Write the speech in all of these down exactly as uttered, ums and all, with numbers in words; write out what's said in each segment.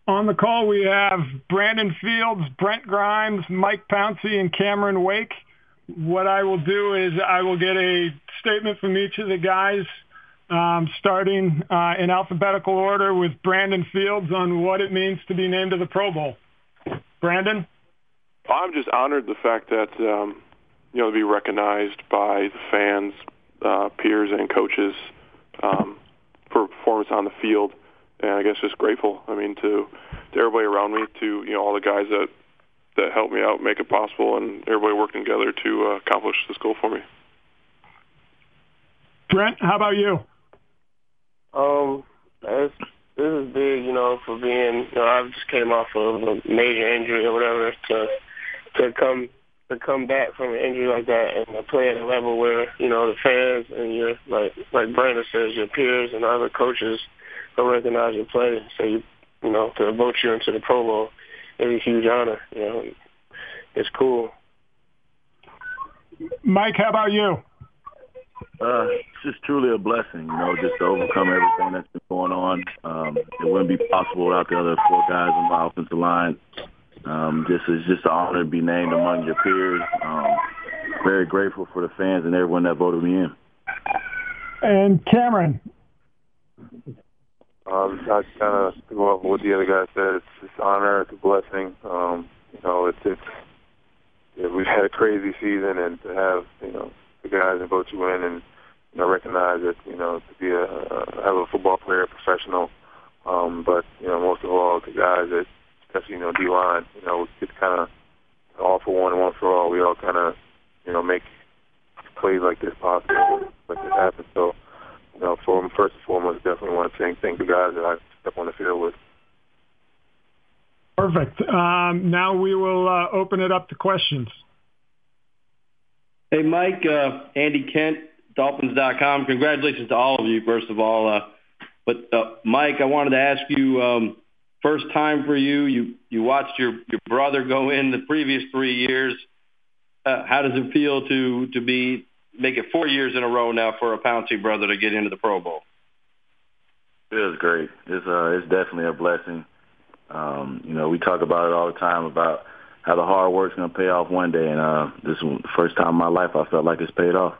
On the call, we have Brandon Fields, Brent Grimes, Mike Pouncey, and Cameron Wake. What I will do is I will get a statement from each of the guys, um, starting uh, in alphabetical order with Brandon Fields on what it means to be named to the Pro Bowl. Brandon? I'm just honored the fact that, um, you know, to be recognized by the fans, uh, peers, and coaches um, for performance on the field. And I guess just grateful, I mean, to, to everybody around me, to, you know, all the guys that, that helped me out, make it possible, and everybody working together to uh, accomplish this goal for me. Brent, how about you? Um, this, this is big, you know, for being, you know, I just came off of a major injury or whatever, to to come to come back from an injury like that and to play at a level where, you know, the fans and your, like like Brandon says, your peers and other coaches will recognize your play. So, you, you know, to vote you into the Pro Bowl is a huge honor. You know, it's cool. Mike, how about you? Uh, it's just truly a blessing, you know, just to overcome everything that's been going on. Um, it wouldn't be possible without the other four guys on my offensive line. Um, just it's just an honor to be named among your peers. Um, very grateful for the fans and everyone that voted me in. And Cameron? Um, I kind of go off what the other guy said. It's it's an honor. It's a blessing. Um, you know, it's it's yeah, we've had a crazy season, and to have you know the guys that vote you in and you know recognize it. You know, to be a, a have a football player, a professional. Um, but you know, most of all, the guys that, especially you know D line. You know, it's kind of all for one and one for all. We all kind of you know make plays like this possible, like this happen. So. You know, for first and foremost, definitely want to thank, thank the guys that I step on the field with. Perfect. Um, now we will uh, open it up to questions. Hey, Mike, uh, Andy Kent, Dolphins dot com. Congratulations to all of you, first of all. Uh, but, uh, Mike, I wanted to ask you, um, first time for you, you, you watched your, your brother go in the previous three years. Uh, how does it feel to, to be make it four years in a row now for a Pouncey brother to get into the Pro Bowl? It was great. It's uh, it's definitely a blessing. Um, you know, we talk about it all the time about how the hard work's going to pay off one day, and uh, this is the first time in my life I felt like it's paid off.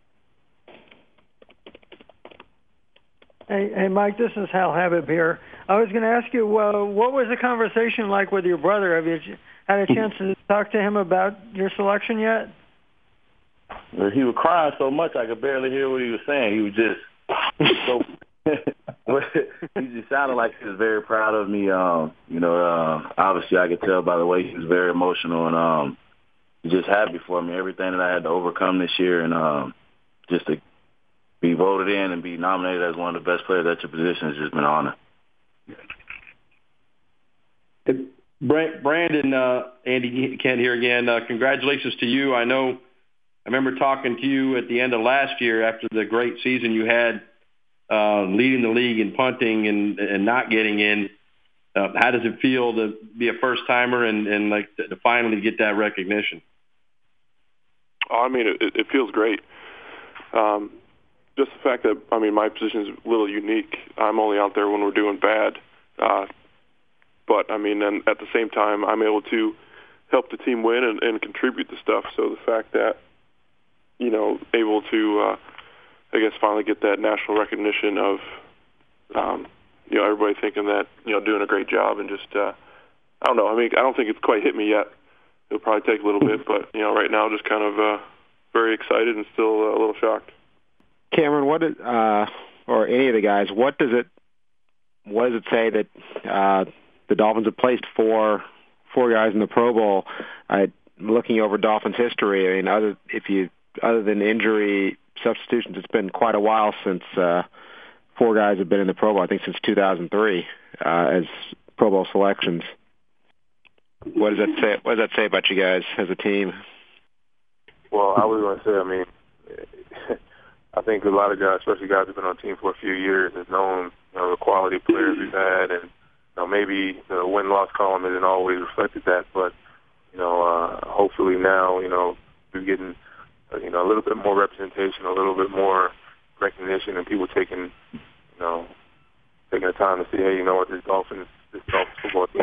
Hey, hey, Mike, this is Hal Habib here. I was going to ask you, uh, what was the conversation like with your brother? Have you had a chance to talk to him about your selection yet? He was crying so much I could barely hear what he was saying. He was just so. He just sounded like he was very proud of me. Um, you know, uh, obviously I could tell by the way he was very emotional and um, just happy for me. Everything that I had to overcome this year, and um, just to be voted in and be nominated as one of the best players at your position has just been an honor. Brent, Brandon, uh, Andy Kent here again. Uh, congratulations to you. I know. I remember talking to you at the end of last year after the great season you had, uh, leading the league in punting and, and not getting in. Uh, how does it feel to be a first timer and, and like to, to finally get that recognition? Oh, I mean, it, it feels great. Um, just the fact that, I mean, my position is a little unique. I'm only out there when we're doing bad. Uh, but, I mean, and at the same time, I'm able to help the team win and, and contribute to stuff. So the fact that, you know, able to, uh, I guess, finally get that national recognition of, um, you know, everybody thinking that, you know, doing a great job and just, uh, I don't know. I mean, I don't think it's quite hit me yet. It'll probably take a little bit, but, you know, right now just kind of uh, very excited and still uh, a little shocked. Cameron, what did, uh, or any of the guys, what does it, what does it say that uh, the Dolphins have placed four, four guys in the Pro Bowl? Uh, looking over Dolphins history, I mean, other, if you, other than injury substitutions, it's been quite a while since uh, four guys have been in the Pro Bowl. I think since two thousand three uh, as Pro Bowl selections. What does that say? What does that say about you guys as a team? Well, I was going to say, I mean, I think a lot of guys, especially guys who've been on the team for a few years, have known you know, the quality of players we've had, and you know, maybe the win-loss column isn't always reflected that, but you know, uh, hopefully now, you know, we're getting you know a little bit more representation, a little bit more recognition, and people taking, you know, taking the time to see, hey, you know what, this Dolphins, this Dolphins football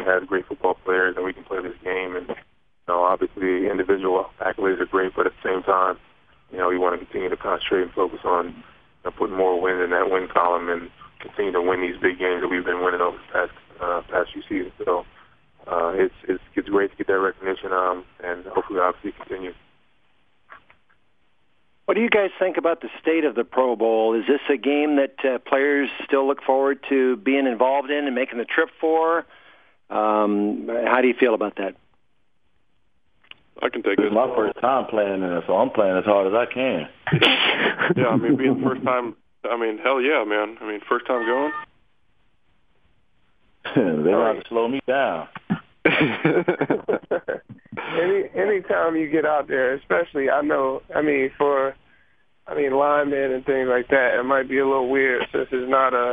has great football players and we can play this game. And, you know, obviously individual accolades are great, but at the same time, you know, we want to continue to concentrate and focus on, you know, putting more wins in that win column and continue to win these big games that we've been winning over the past, uh, past few seasons. So uh, it's, it's, it's great to get that recognition, um, and hopefully obviously continue. What do you guys think about the state of the Pro Bowl? Is this a game that uh, players still look forward to being involved in and making the trip for? Um, how do you feel about that? I can take This it. is my first time playing in it, so I'm playing as hard as I can. Yeah, I mean, being the first time, I mean, hell yeah, man. I mean, first time going. They don't have to slow me down. Any anytime you get out there, especially I know, I mean for, I mean linemen and things like that, it might be a little weird since it's not a,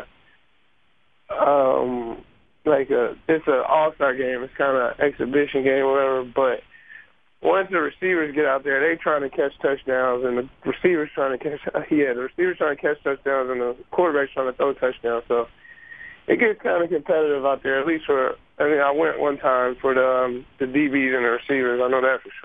um, like a it's an all-star game. It's kind of exhibition game, whatever. But once the receivers get out there, they trying to catch touchdowns, and the receivers trying to catch yeah, the receivers trying to catch touchdowns, and the quarterback's trying to throw touchdowns. So it gets kind of competitive out there, at least for. I mean, I went one time for the um, the D Bs and the receivers. I know that for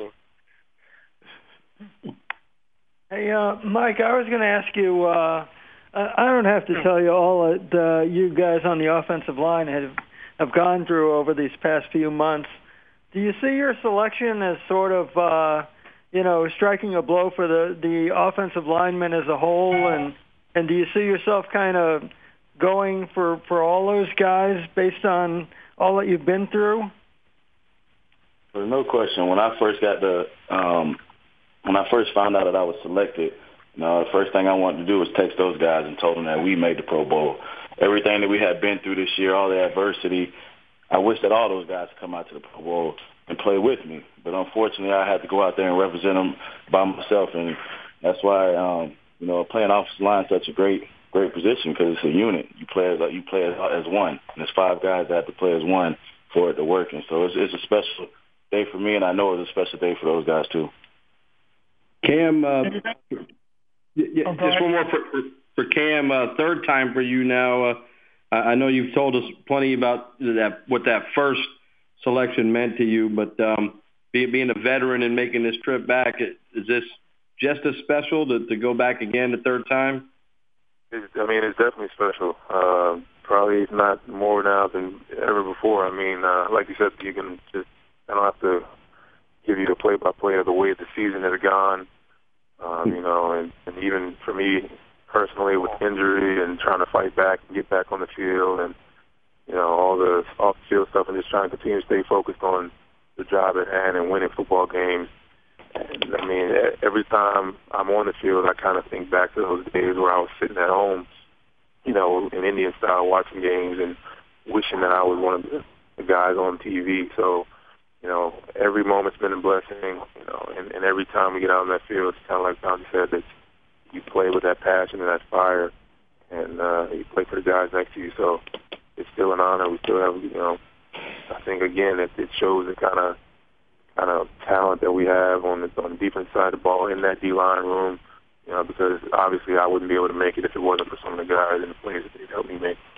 sure. Hey, uh, Mike, I was going to ask you. Uh, I don't have to tell you all that uh, you guys on the offensive line have have gone through over these past few months. Do you see your selection as sort of, uh, you know, striking a blow for the the offensive linemen as a whole, and and do you see yourself kind of going for for all those guys based on all that you've been through? There's no question. When I first got the, um, when I first found out that I was selected, you know, the first thing I wanted to do was text those guys and told them that we made the Pro Bowl. Everything that we had been through this year, all the adversity, I wish that all those guys come out to the Pro Bowl and play with me. But unfortunately, I had to go out there and represent them by myself, and that's why, um, you know, playing offensive line is such a great great position because it's a unit. You play as you play as, as one. And there's five guys that have to play as one for it to work. And so it's, it's a special day for me, and I know it's a special day for those guys too. Cam, uh, yeah, just one more for, for, for Cam. Uh, third time for you now. Uh, I know you've told us plenty about that, what that first selection meant to you, but um, being, being a veteran and making this trip back, is this just as special to, to go back again the third time? It's, I mean, it's definitely special. Uh, probably not more now than ever before. I mean, uh, like you said, you can just, I don't have to give you the play-by-play of the way the season has gone, um, you know, and, and even for me personally with injury and trying to fight back and get back on the field and, you know, all the off-the-field stuff and just trying to continue to stay focused on the job at hand and winning football games. And, I mean, every time I'm on the field, I kind of think back to those days where I was sitting at home, you know, in Indian style watching games and wishing that I was one of the, the guys on T V. So, you know, every moment's been a blessing, you know, and, and every time we get out on that field, it's kind of like Tommy said, that you play with that passion and that fire, and uh, you play for the guys next to you. So it's still an honor. We still have, you know, I think, again, it, it shows the kind of kind of talent that we have on the on the defense side of the ball in that D-line room, you know, because obviously I wouldn't be able to make it if it wasn't for some of the guys and the players that they've helped me make.